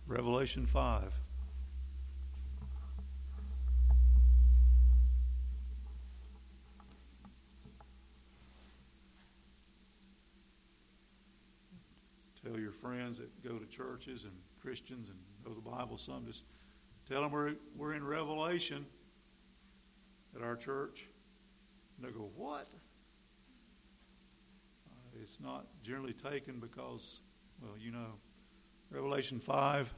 Revelation 5. Tell your friends that go to churches and Christians and know the Bible some, just tell them we're in Revelation at our church. And they go, what? It's not generally taken because, well, you know, Revelation 5,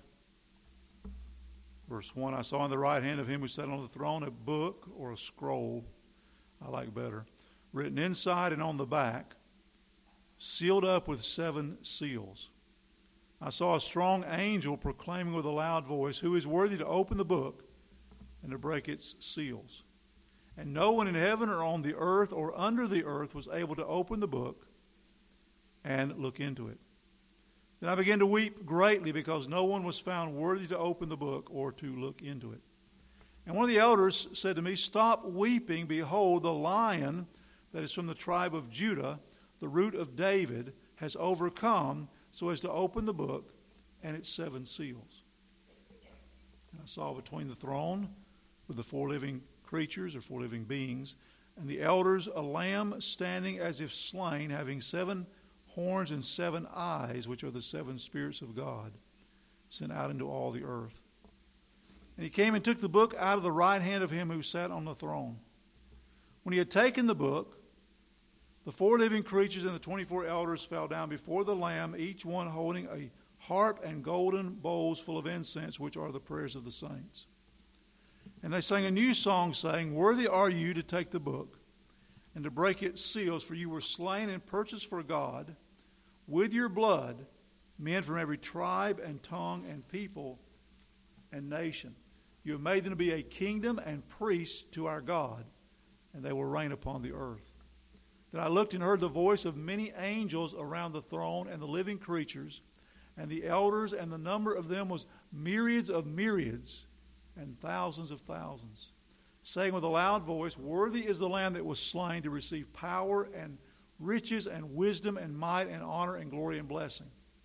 verse 1, I saw in the right hand of him who sat on the throne a book or a scroll, I like better, written inside and on the back, sealed up with 7 seals. I saw a strong angel proclaiming with a loud voice, who is worthy to open the book and to break its seals. And no one in heaven or on the earth or under the earth was able to open the book and look into it. Then I began to weep greatly because no one was found worthy to open the book or to look into it. And one of the elders said to me, stop weeping. Behold, the Lion that is from the tribe of Judah, the root of David, has overcome so as to open the book and its 7 seals. And I saw between the throne with the 4 living creatures or 4 living beings and the elders a lamb standing as if slain, having 7 horns and 7 eyes, which are the 7 spirits of God, sent out into all the earth. And he came and took the book out of the right hand of him who sat on the throne. When he had taken the book, the 4 living creatures and the 24 elders fell down before the Lamb, each one holding a harp and golden bowls full of incense, which are the prayers of the saints. And they sang a new song, saying, worthy are you to take the book and to break its seals, for you were slain and purchased for God with your blood men from every tribe and tongue and people and nation. You have made them to be a kingdom and priests to our God, and they will reign upon the earth. Then I looked and heard the voice of many angels around the throne and the living creatures and the elders, and the number of them was myriads of myriads and thousands of thousands, saying with a loud voice, worthy is the Lamb that was slain to receive power and riches and wisdom and might and honor and glory and blessing.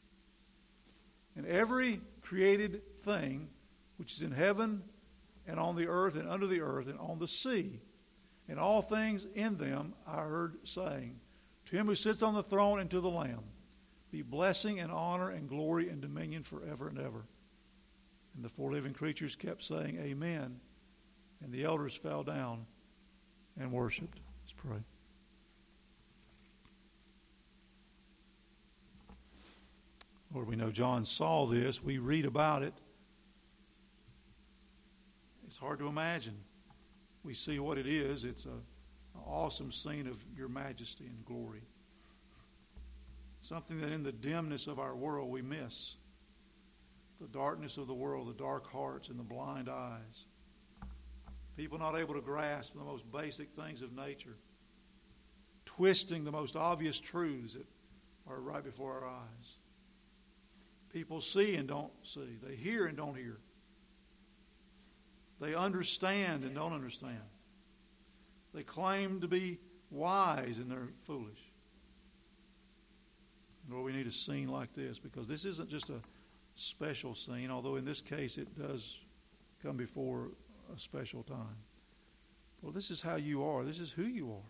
And every created thing which is in heaven and on the earth and under the earth and on the sea, and all things in them, I heard saying, to him who sits on the throne and to the Lamb, be blessing and honor and glory and dominion forever and ever. And the 4 living creatures kept saying, amen. And the elders fell down and worshipped. Let's pray. Lord, we know John saw this. We read about it. It's hard to imagine. We see what it is. It's an awesome scene of your majesty and glory. Something that in the dimness of our world we miss. The darkness of the world, the dark hearts and the blind eyes. People not able to grasp the most basic things of nature. Twisting the most obvious truths that are right before our eyes. People see and don't see. They hear and don't hear. They understand and don't understand. They claim to be wise and they're foolish. Lord, we need a scene like this, because this isn't just a special scene, although in this case it does come before a special time. Well, this is how you are. This is who you are.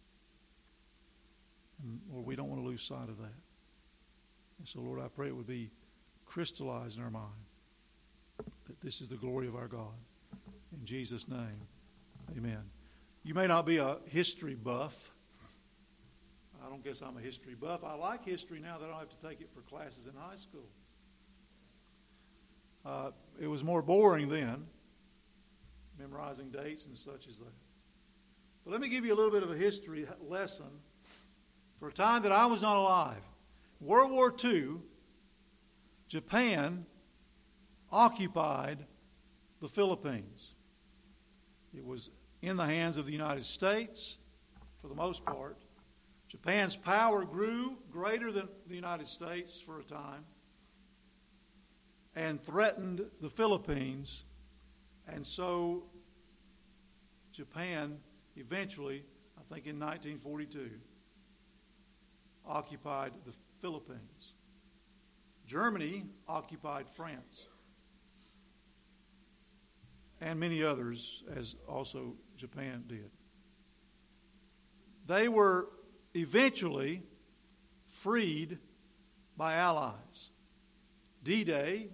And Lord, we don't want to lose sight of that. And so, Lord, I pray it would be crystallized in our mind that this is the glory of our God. In Jesus' name, amen. You may not be a history buff. I don't guess I'm a history buff. I like history now that I don't have to take it for classes in high school. It was more boring then, memorizing dates and such as that. But let me give you a little bit of a history lesson for a time that I was not alive. World War II, Japan occupied the Philippines. It was in the hands of the United States for the most part. Japan's power grew greater than the United States for a time and threatened the Philippines. And so Japan eventually, I think in 1942, occupied the Philippines. Germany occupied France. and many others, as also Japan did. They were eventually freed by Allies. D-Day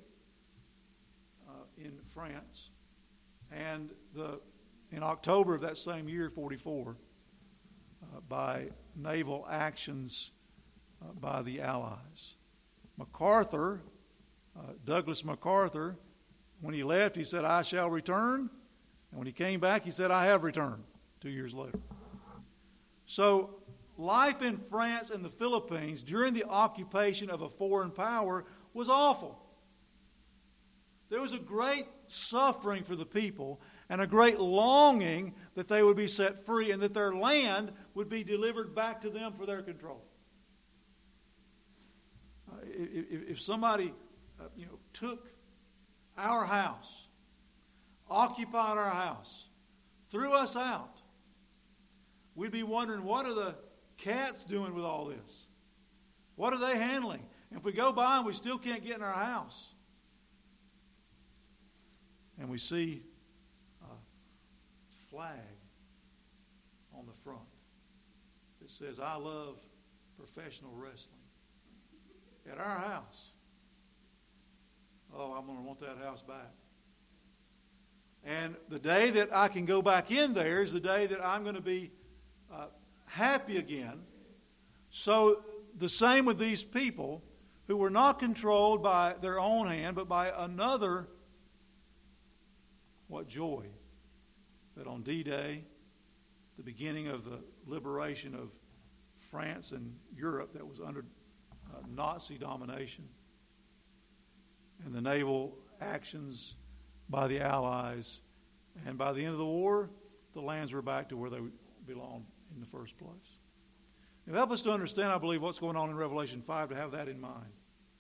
in France, and in October of that same year, 1944, by naval actions by the Allies. MacArthur, Douglas MacArthur, when he left, he said, "I shall return." And when he came back, he said, "I have returned," 2 years later. So life in France and the Philippines during the occupation of a foreign power was awful. There was a great suffering for the people and a great longing that they would be set free and that their land would be delivered back to them for their control. If somebody took our house, occupied our house, threw us out, we'd be wondering, what are the cats doing with all this? What are they handling? And if we go by and we still can't get in our house, and we see a flag on the front that says, "I love professional wrestling," at our house, oh, I'm going to want that house back. And the day that I can go back in there is the day that I'm going to be happy again. So the same with these people who were not controlled by their own hand, but by another. What joy that on D-Day, the beginning of the liberation of France and Europe that was under Nazi domination, and the naval actions by the Allies, and by the end of the war, the lands were back to where they belonged in the first place. It helps us to understand, I believe, what's going on in Revelation 5, to have that in mind.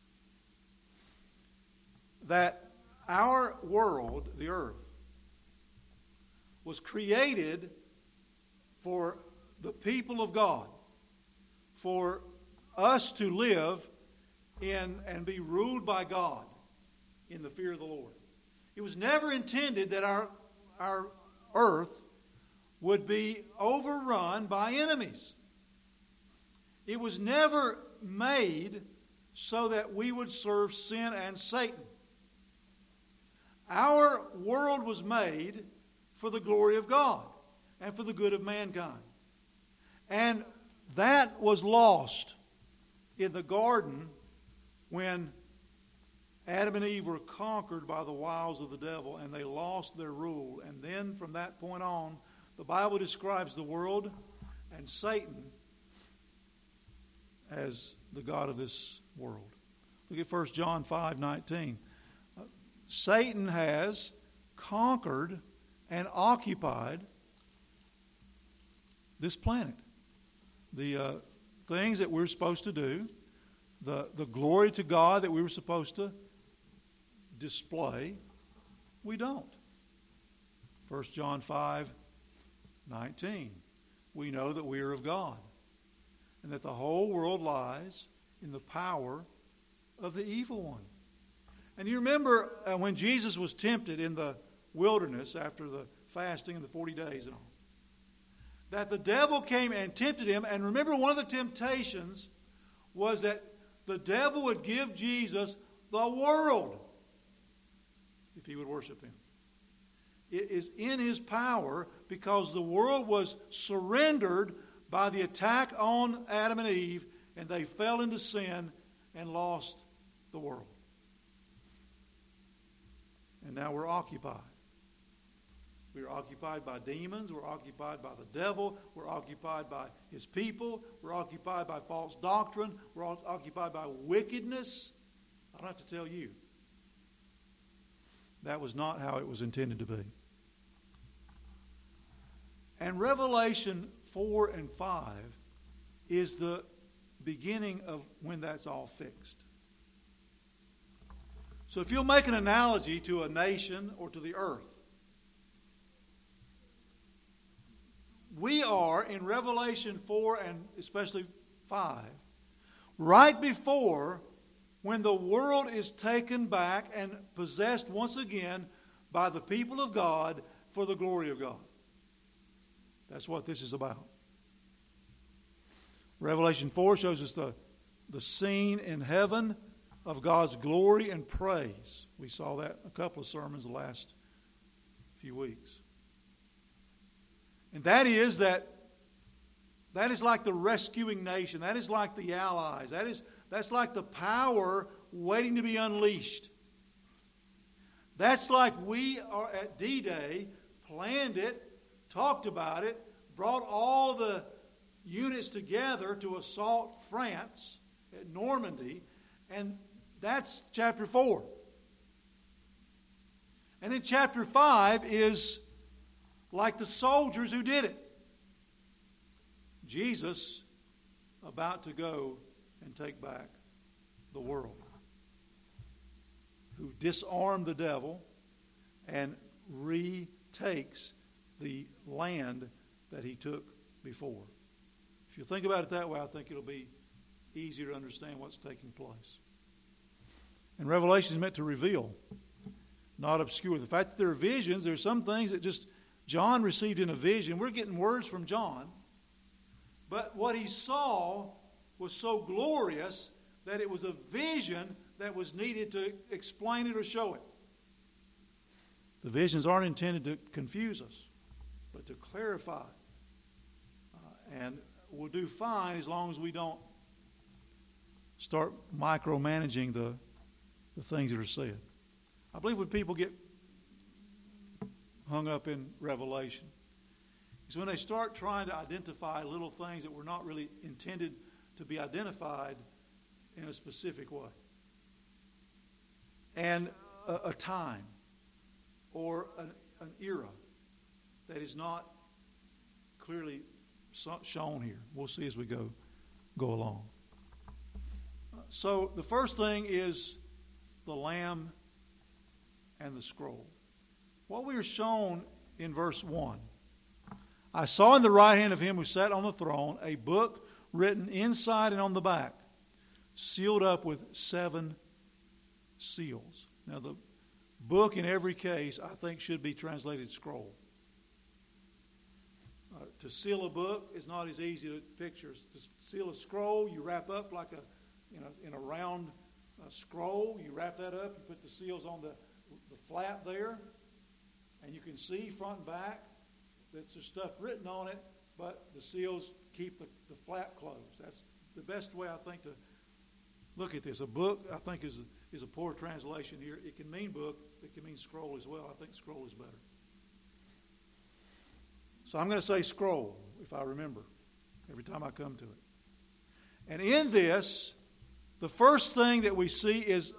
That our world, the earth, was created for the people of God, for us to live in and be ruled by God in the fear of the Lord. It was never intended that our earth would be overrun by enemies. It was never made so that we would serve sin and Satan. Our world was made for the glory of God and for the good of mankind. And that was lost in the garden when Adam and Eve were conquered by the wiles of the devil and they lost their rule. And then from that point on, the Bible describes the world and Satan as the god of this world. Look at 1 John 5:19. Satan has conquered and occupied this planet. The things that we're supposed to do, the glory to God that we were supposed to display, we don't. 1 John 5:19. We know that we are of God, and that the whole world lies in the power of the evil one. And you remember when Jesus was tempted in the wilderness after the fasting and the 40 days and all, that the devil came and tempted him. And remember, one of the temptations was that the devil would give Jesus the world if he would worship him. It is in his power because the world was surrendered by the attack on Adam and Eve, and they fell into sin and lost the world. And now we're occupied. We are occupied by demons. We're occupied by the devil. We're occupied by his people. We're occupied by false doctrine. We're occupied by wickedness. I don't have to tell you. That was not how it was intended to be. And Revelation 4 and 5 is the beginning of when that's all fixed. So if you'll make an analogy to a nation or to the earth, we are in Revelation 4 and especially 5, right before when the world is taken back and possessed once again by the people of God for the glory of God. That's what this is about. Revelation 4 shows us the scene in heaven of God's glory and praise. We saw that in a couple of sermons the last few weeks. And that is like the rescuing nation. That is like the Allies. That's like the power waiting to be unleashed. That's like we are at D-Day, planned it, talked about it, brought all the units together to assault France at Normandy, and that's chapter 4. And then chapter 5 is like the soldiers who did it. Jesus about to go and take back the world, who disarmed the devil and retakes the land that he took before. If you think about it that way, I think it'll be easier to understand what's taking place. And Revelation is meant to reveal, not obscure. The fact that there are visions, there are some things that just John received in a vision. We're getting words from John. But what he saw was so glorious that it was a vision that was needed to explain it or show it. The visions aren't intended to confuse us, but to clarify. And we'll do fine as long as we don't start micromanaging the things that are said. I believe when people get hung up in Revelation, is when they start trying to identify little things that were not really intended to be identified in a specific way. And a time or an era that is not clearly shown here. We'll see as we go along. So the first thing is the Lamb and the scroll. What we are shown in verse 1. I saw in the right hand of him who sat on the throne a book written inside and on the back, sealed up with 7 seals. Now the book in every case I think should be translated scroll. To seal a book is not as easy to picture. To seal a scroll, you wrap up like in a round scroll. You wrap that up. You put the seals on the flap there, and you can see front and back that there's stuff written on it, but the seals keep the flap closed. That's the best way I think to look at this. A book I think is a poor translation here. It can mean book. It can mean scroll as well. I think scroll is better. So I'm going to say scroll, if I remember, every time I come to it. And in this, the first thing that we see is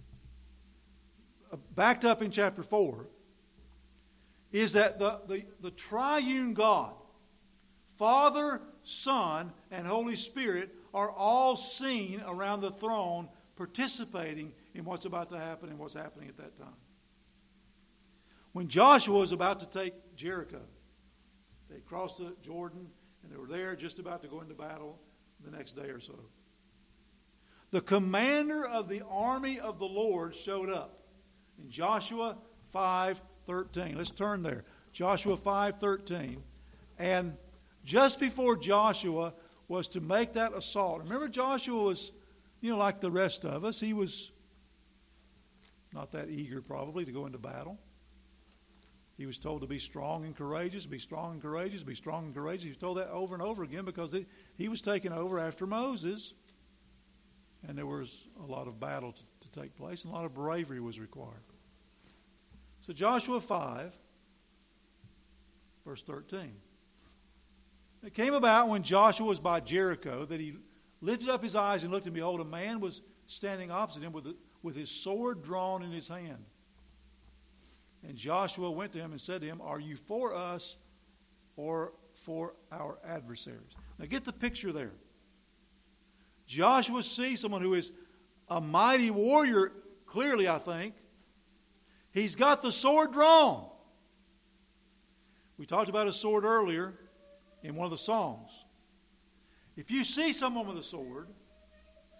backed up in chapter 4, is that the triune God, Father, Son, and Holy Spirit are all seen around the throne participating in what's about to happen and what's happening at that time. When Joshua was about to take Jericho, they crossed the Jordan, and they were there just about to go into battle the next day or so. The commander of the army of the Lord showed up in Joshua 5:13. Let's turn there. Joshua 5:13. And just before Joshua was to make that assault, remember Joshua was, like the rest of us, he was not that eager probably to go into battle. He was told to be strong and courageous, be strong and courageous, be strong and courageous. He was told that over and over again because he was taken over after Moses. And there was a lot of battle to take place, and a lot of bravery was required. So Joshua 5, verse 13. It came about when Joshua was by Jericho that he lifted up his eyes and looked, and behold, a man was standing opposite him with his sword drawn in his hand. And Joshua went to him and said to him, "Are you for us or for our adversaries?" Now get the picture there. Joshua sees someone who is a mighty warrior, clearly I think. He's got the sword drawn. We talked about a sword earlier in one of the Psalms. If you see someone with a sword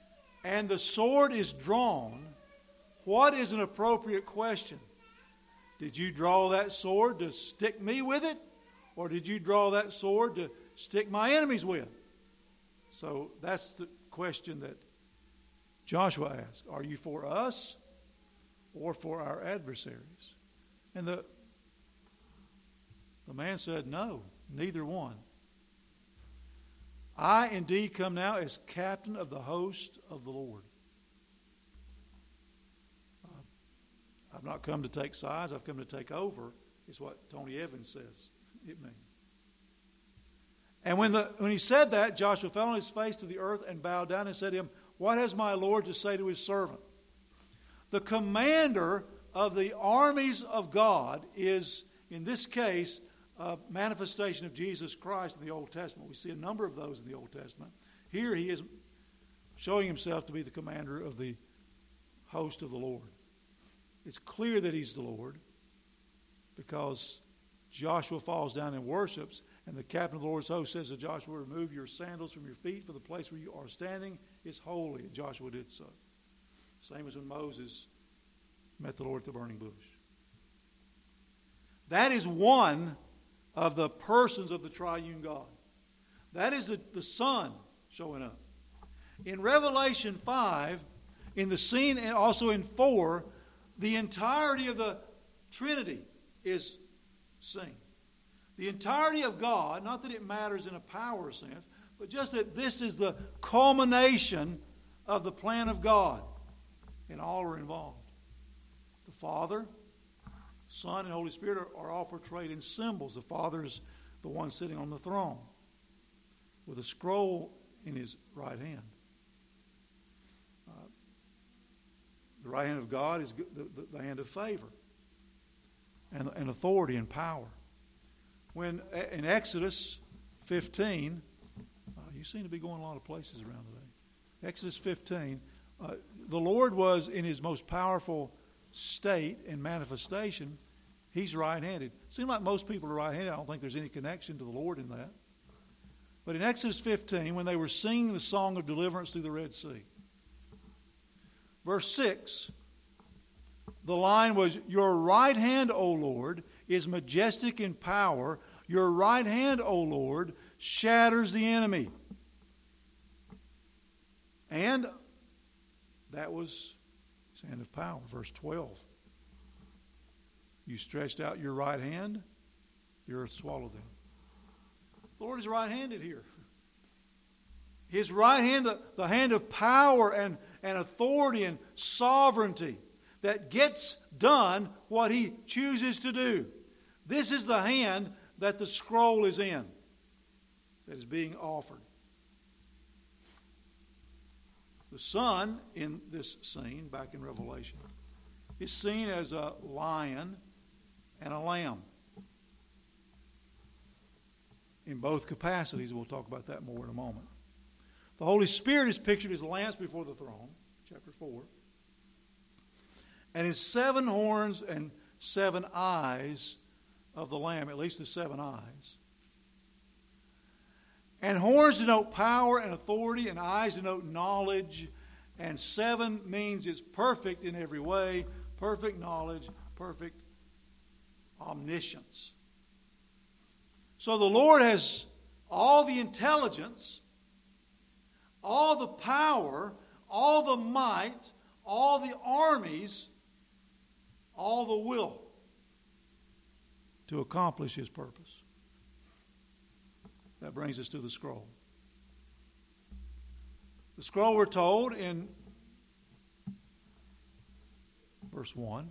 and the sword is drawn, what is an appropriate question? Did you draw that sword to stick me with it? Or did you draw that sword to stick my enemies with? So that's the question that Joshua asked. Are you for us or for our adversaries? And the man said, no, neither one. I indeed come now as captain of the host of the Lord. I've not come to take sides, I've come to take over, is what Tony Evans says it means. And when he said that, Joshua fell on his face to the earth and bowed down and said to him, what has my Lord to say to his servant? The commander of the armies of God is, in this case, a manifestation of Jesus Christ in the Old Testament. We see a number of those in the Old Testament. Here he is showing himself to be the commander of the host of the Lord. It's clear that he's the Lord because Joshua falls down and worships, and the captain of the Lord's host says to Joshua, remove your sandals from your feet, for the place where you are standing is holy. And Joshua did so. Same as when Moses met the Lord at the burning bush. That is one of the persons of the triune God. That is the Son showing up. In Revelation 5, in the scene and also in 4, the entirety of the Trinity is seen. The entirety of God, not that it matters in a power sense, but just that this is the culmination of the plan of God. And all are involved. The Father, Son, and Holy Spirit are all portrayed in symbols. The Father is the one sitting on the throne with a scroll in his right hand. The right hand of God is the hand of favor and authority and power. When in Exodus 15, you seem to be going a lot of places around today. Exodus 15, the Lord was in his most powerful state and manifestation. He's right-handed. It seems like most people are right-handed. I don't think there's any connection to the Lord in that. But in Exodus 15, when they were singing the song of deliverance through the Red Sea, verse 6, the line was, your right hand, O Lord, is majestic in power. Your right hand, O Lord, shatters the enemy. And that was his hand of power. Verse 12. You stretched out your right hand, the earth swallowed them. The Lord is right-handed here. His right hand, the hand of power and authority and sovereignty that gets done what he chooses to do. This is the hand that the scroll is in, that is being offered. The Son in this scene, back in Revelation, is seen as a lion and a lamb. In both capacities, we'll talk about that more in a moment. The Holy Spirit is pictured as lamps before the throne, chapter 4. And his 7 horns and 7 eyes of the Lamb, at least the 7 eyes. And horns denote power and authority, and eyes denote knowledge. And 7 means it's perfect in every way, perfect knowledge, perfect omniscience. So the Lord has all the intelligence, all the power, all the might, all the armies, all the will to accomplish his purpose. That brings us to the scroll. The scroll, we're told in verse 1,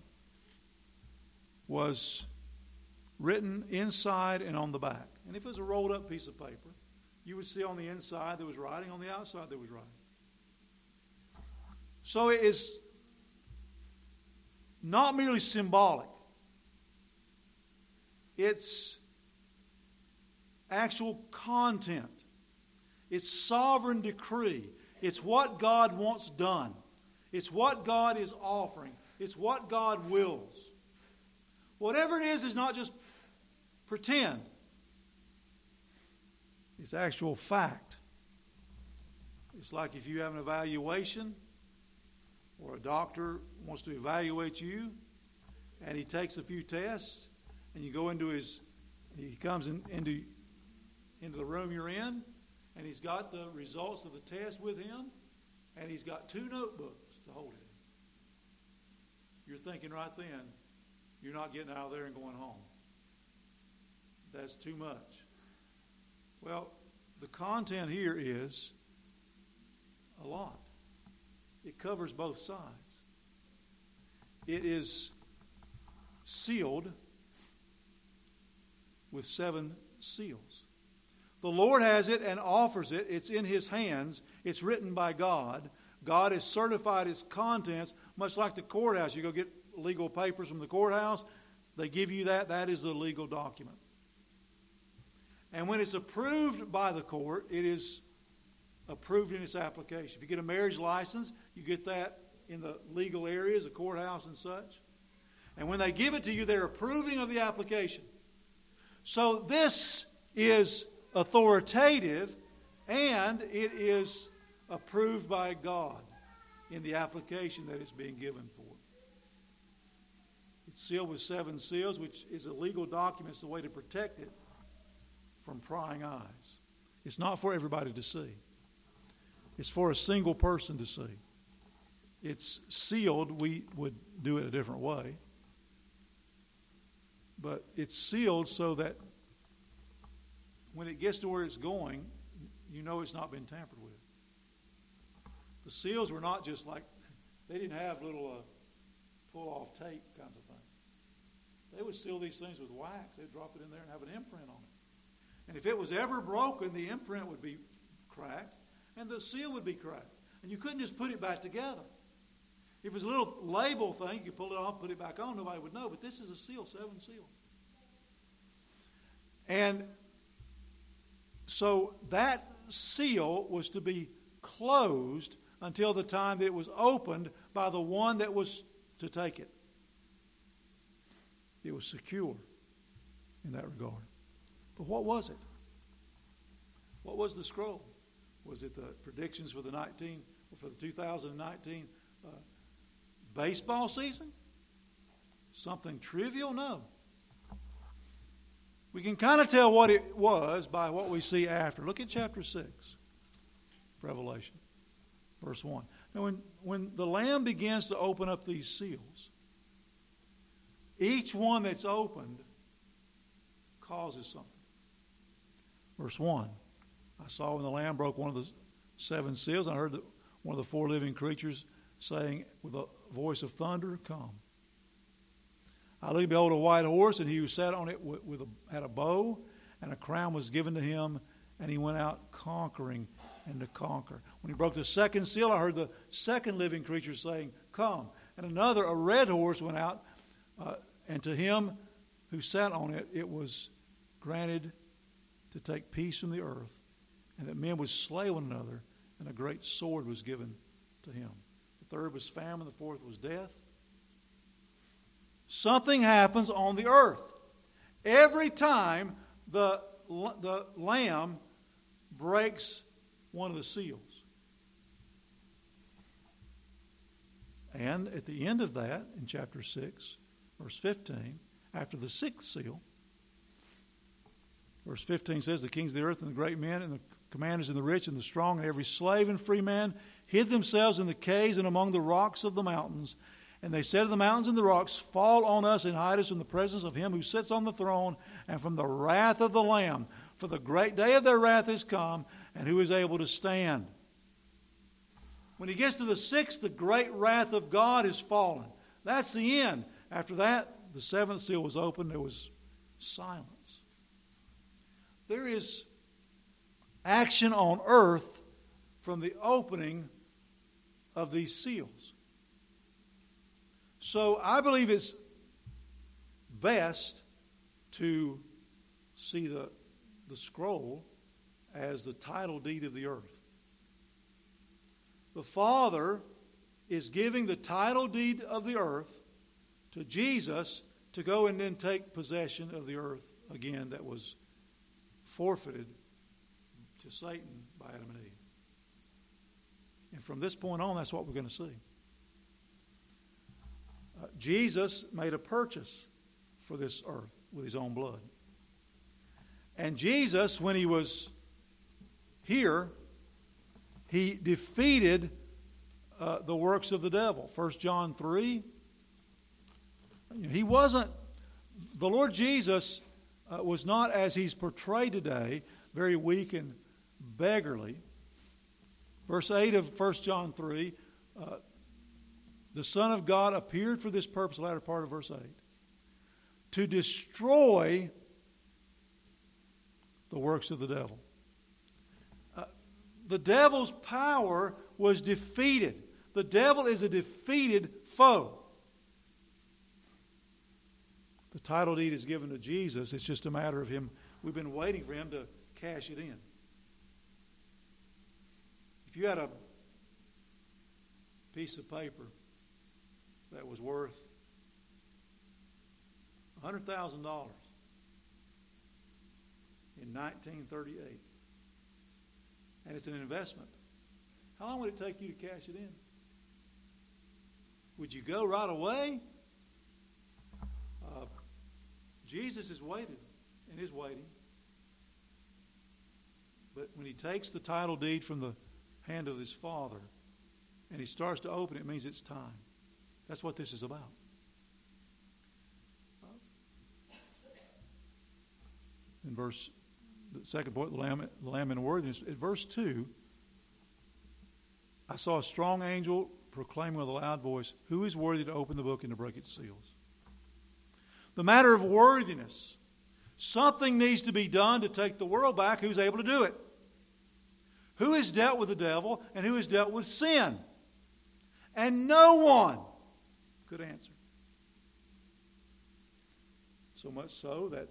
was written inside and on the back. And if it was a rolled up piece of paper, you would see on the inside there was writing, on the outside there was writing. So it is not merely symbolic. It's actual content. It's sovereign decree. It's what God wants done. It's what God is offering. It's what God wills. Whatever it is not just pretend. It's actual fact. It's like if you have an evaluation or a doctor wants to evaluate you, and he takes a few tests, and you go into he comes into the room you're in, and he's got the results of the test with him, and he's got 2 notebooks to hold it in. You're thinking right then, you're not getting out of there and going home. That's too much. Well, the content here is a lot. It covers both sides. It is sealed with 7 seals. The Lord has it and offers it. It's in His hands. It's written by God. God has certified its contents, much like the courthouse. You go get legal papers from the courthouse, they give you that. That is the legal document. And when it's approved by the court, it is approved in its application. If you get a marriage license, you get that in the legal areas, the courthouse and such. And when they give it to you, they're approving of the application. So this is authoritative, and it is approved by God in the application that it's being given for. It's sealed with 7 seals, which is a legal document. It's the way to protect it from prying eyes. It's not for everybody to see. It's for a single person to see. It's sealed. We would do it a different way. But it's sealed so that when it gets to where it's going, you know it's not been tampered with. The seals were not just like, they didn't have little pull-off tape kinds of things. They would seal these things with wax. They'd drop it in there and have an imprint on it. And if it was ever broken, the imprint would be cracked and the seal would be cracked. And you couldn't just put it back together. If it was a little label thing, you could pull it off, put it back on, nobody would know. But this is a seal, 7 seals. And so that seal was to be closed until the time that it was opened by the one that was to take it. It was secure in that regard. But what was it? What was the scroll? Was it the predictions for the 2019 baseball season? Something trivial? No. We can kind of tell what it was by what we see after. Look at chapter 6, Revelation, verse 1. Now, when the Lamb begins to open up these seals, each one that's opened causes something. Verse 1, I saw when the Lamb broke one of the 7 seals, I heard one of the 4 living creatures saying with a voice of thunder, "Come." I looked, behold, a white horse, and he who sat on it had a bow, and a crown was given to him, and he went out conquering and to conquer. When he broke the 2nd seal, I heard the 2nd living creature saying, "Come." And another, a red horse, went out, and to him who sat on it, it was granted to take peace from the earth, and that men would slay one another, and a great sword was given to him. The 3rd was famine, the 4th was death. Something happens on the earth. Every time the Lamb breaks one of the seals. And at the end of that, in chapter 6, verse 15, after the 6th seal, verse 15 says, the kings of the earth and the great men and the commanders and the rich and the strong and every slave and free man hid themselves in the caves and among the rocks of the mountains. And they said to the mountains and the rocks, "Fall on us and hide us from the presence of him who sits on the throne and from the wrath of the Lamb. For the great day of their wrath is come, and who is able to stand?" When he gets to the 6th, the great wrath of God is fallen. That's the end. After that, the 7th seal was opened. There was silence. There is action on earth from the opening of these seals. So I believe it's best to see the scroll as the title deed of the earth. The Father is giving the title deed of the earth to Jesus to go and then take possession of the earth again that was forfeited to Satan by Adam and Eve. And from this point on, that's what we're going to see. Jesus made a purchase for this earth with his own blood. And Jesus, when he was here, he defeated the works of the devil. 1 John 3. He wasn't, the Lord Jesus was not, as he's portrayed today, very weak and beggarly. Verse 8 of 1 John 3, the Son of God appeared for this purpose, the latter part of verse 8, to destroy the works of the devil. The devil's power was defeated. The devil is a defeated foe. The title deed is given to Jesus. It's just a matter of him. We've been waiting for him to cash it in. If you had a piece of paper that was worth $100,000 in 1938, and it's an investment, how long would it take you to cash it in? Would you go right away? Jesus has waited and is waiting. But when he takes the title deed from the hand of his Father and he starts to open it, it means it's time. That's what this is about. In verse, the second point, the Lamb in worthiness. In verse 2, I saw a strong angel proclaiming with a loud voice, "Who is worthy to open the book and to break its seals?" The matter of worthiness. Something needs to be done to take the world back. Who's able to do it? Who has dealt with the devil and who has dealt with sin? And no one could answer. So much so that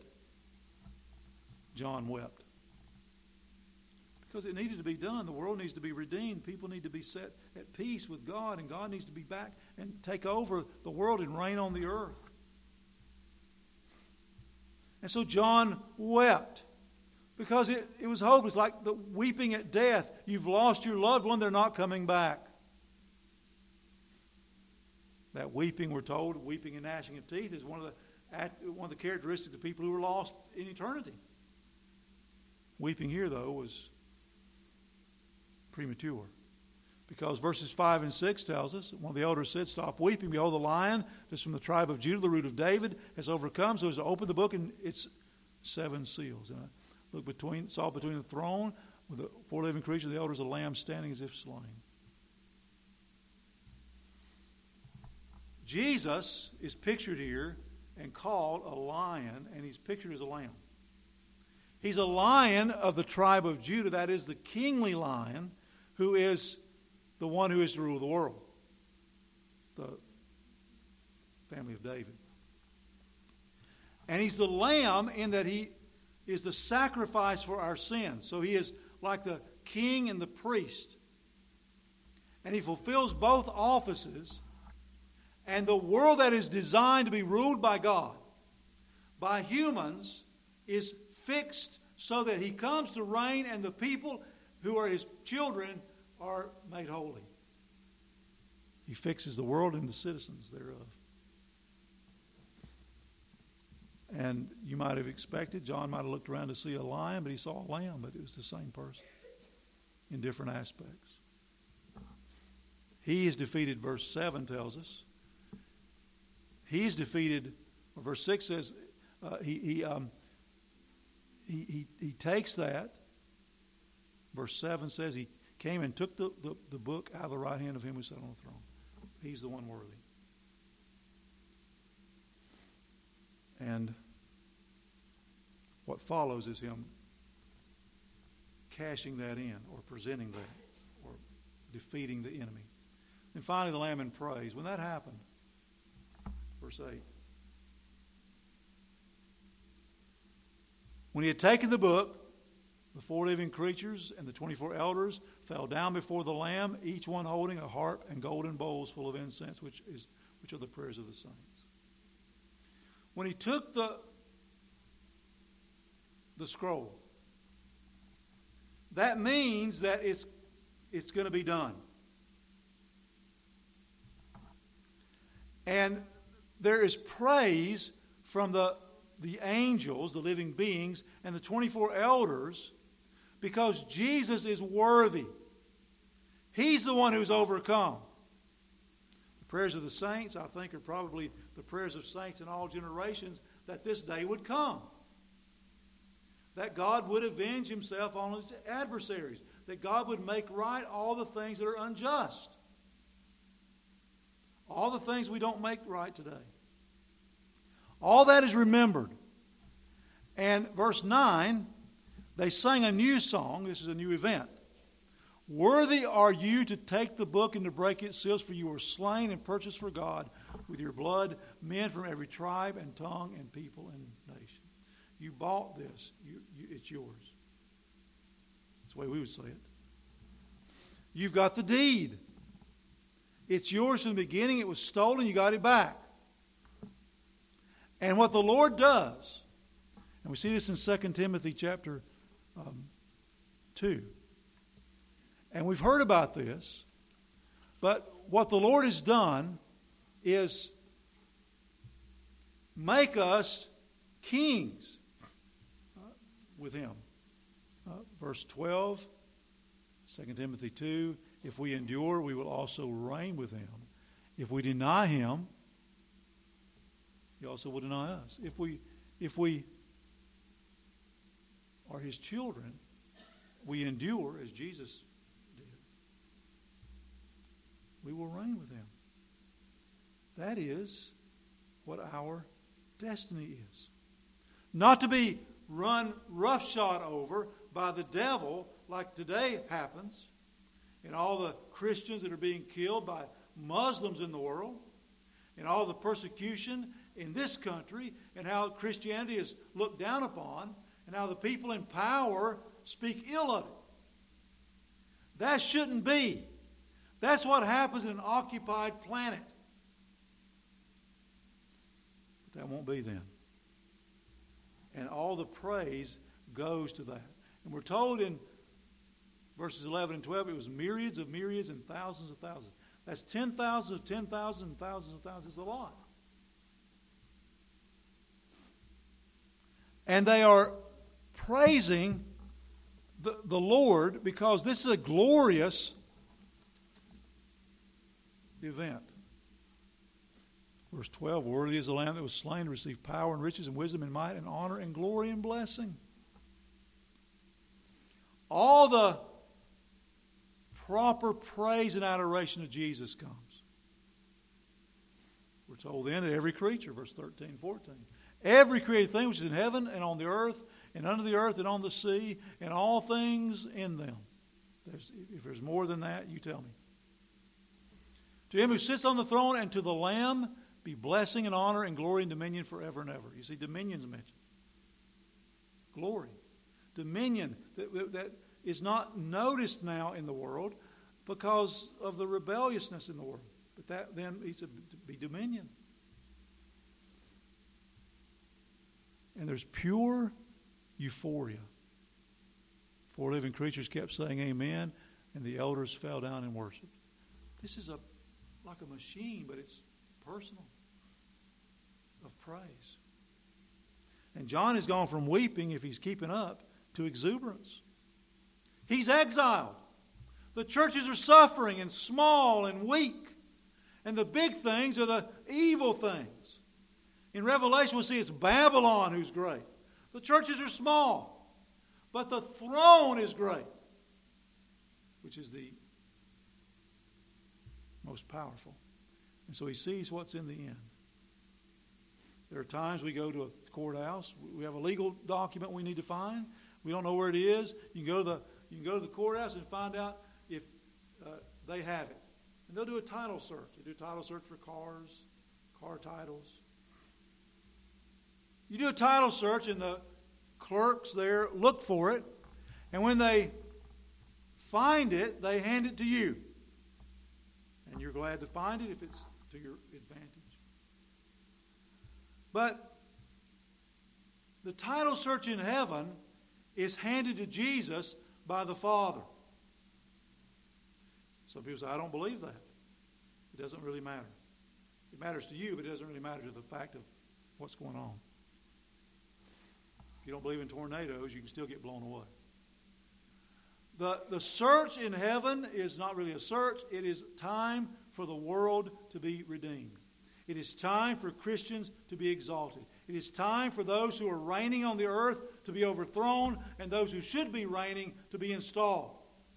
John wept. Because it needed to be done. The world needs to be redeemed. People need to be set at peace with God, and God needs to be back and take over the world and reign on the earth. And so John wept because it was hopeless, like the weeping at death. You've lost your loved one, they're not coming back. That weeping, we're told, weeping and gnashing of teeth, is one of the characteristics of people who are lost in eternity. Weeping here, though, was premature. Because verses 5 and 6 tells us, one of the elders said, "Stop weeping. Behold, the Lion, that's from the tribe of Judah, the root of David, has overcome." So as I opened the book, and its 7 seals. And I saw between the throne with the 4 living creatures, the elders, a lamb standing as if slain. Jesus is pictured here and called a lion, and he's pictured as a lamb. He's a lion of the tribe of Judah, that is the kingly lion, who is the one who is to rule the world, the family of David. And he's the lamb in that he is the sacrifice for our sins. So he is like the king and the priest. And he fulfills both offices. And the world that is designed to be ruled by God, by humans, is fixed so that he comes to reign and the people who are his children are made holy. He fixes the world and the citizens thereof. And you might have expected, John might have looked around to see a lion, but he saw a lamb, but it was the same person in different aspects. He is defeated, verse 7 tells us. He's defeated, or verse 6 says, he takes that. Verse 7 says he came and took the book out of the right hand of him who sat on the throne. He's the one worthy. And what follows is him cashing that in, or presenting that, or defeating the enemy. And finally, the Lamb in praise. When that happened, verse 8. When he had taken the book, the 4 living creatures and the 24 elders fell down before the Lamb, each one holding a harp and golden bowls full of incense, which are the prayers of the saints. When he took the scroll, that means that it's going to be done. And there is praise from the angels, the living beings, and the 24 elders because Jesus is worthy. He's the one who's overcome. The prayers of the saints, I think, are probably the prayers of saints in all generations, that this day would come. That God would avenge himself on his adversaries. That God would make right all the things that are unjust. All the things we don't make right today. All that is remembered. And verse 9, they sang a new song. This is a new event. Worthy are you to take the book and to break its seals, for you were slain and purchased for God with your blood, men from every tribe and tongue and people and nation. You bought this. It's yours. That's the way we would say it. You've got the deed. It's yours from the beginning. It was stolen. You got it back. And what the Lord does, and we see this in 2 Timothy chapter 2. And we've heard about this, but what the Lord has done is make us kings with Him. Verse 12, 2 Timothy 2, if we endure, we will also reign with Him. If we deny Him, He also will deny us. If we are His children, we endure as Jesus did. We will reign with Him. That is what our destiny is. Not to be run roughshod over by the devil like today happens, and all the Christians that are being killed by Muslims in the world, and all the persecution in this country, and how Christianity is looked down upon, and how the people in power speak ill of it. That shouldn't be. That's what happens in an occupied planet. But that won't be then. And all the praise goes to that. And we're told in verses 11 and 12, it was myriads of myriads and thousands of thousands. That's 10,000 of 10,000 and thousands of thousands. It's a lot. And they are praising the Lord because this is a glorious event. Verse 12, worthy is the Lamb that was slain to receive power and riches and wisdom and might and honor and glory and blessing. All the proper praise and adoration of Jesus comes. We're told then that every creature, verse 13 and 14, every created thing which is in heaven and on the earth and under the earth and on the sea and all things in them. If there's more than that, you tell me. To Him who sits on the throne and to the Lamb be blessing and honor and glory and dominion forever and ever. You see, dominion's mentioned. Glory. Dominion that is not noticed now in the world because of the rebelliousness in the world. But that then needs to be dominion. And there's pure euphoria. Four living creatures kept saying amen, and the elders fell down and worshiped. This is like a machine, but it's personal, of praise. And John has gone from weeping, if he's keeping up, to exuberance. He's exiled. The churches are suffering and small and weak. And the big things are the evil things. In Revelation, we'll see it's Babylon who's great. The churches are small, but the throne is great, which is the most powerful. And so he sees what's in the end. There are times we go to a courthouse. We have a legal document we need to find. We don't know where it is. You can go to the courthouse and find out if they have it. And they'll do a title search. They do a title search for cars, car titles. You do a title search and the clerks there look for it. And when they find it, they hand it to you. And you're glad to find it if it's to your advantage. But the title search in heaven is handed to Jesus by the Father. Some people say, I don't believe that. It doesn't really matter. It matters to you, but it doesn't really matter to the fact of what's going on. If you don't believe in tornadoes, you can still get blown away. The search in heaven is not really a search. It is time for the world to be redeemed. It is time for Christians to be exalted. It is time for those who are reigning on the earth to be overthrown and those who should be reigning to be installed.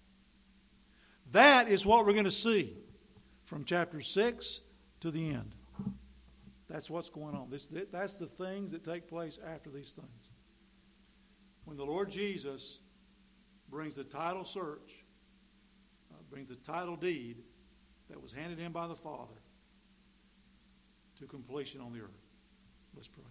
That is what we're going to see from chapter 6 to the end. That's what's going on. That's the things that take place after these things. When the Lord Jesus brings the title search, brings the title deed that was handed in by the Father to completion on the earth. Let's pray.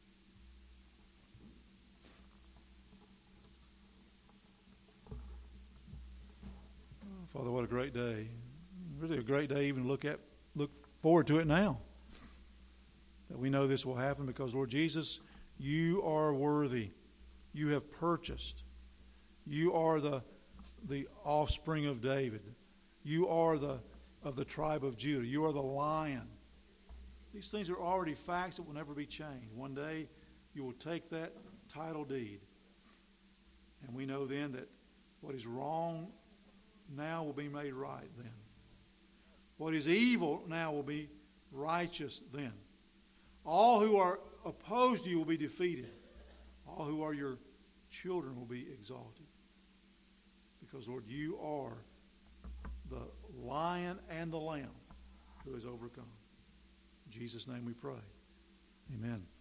Father, what a great day. Really a great day even to look forward to it now. That we know this will happen because, Lord Jesus, you are worthy. You have purchased. You are the offspring of David. You are of the tribe of Judah. You are the Lion. These things are already facts that will never be changed. One day you will take that title deed. And we know then that what is wrong now will be made right then. What is evil now will be righteous then. All who are opposed to you will be defeated. All who are your children will be exalted. Because, Lord, you are the Lion and the Lamb who has overcome. In Jesus' name we pray. Amen.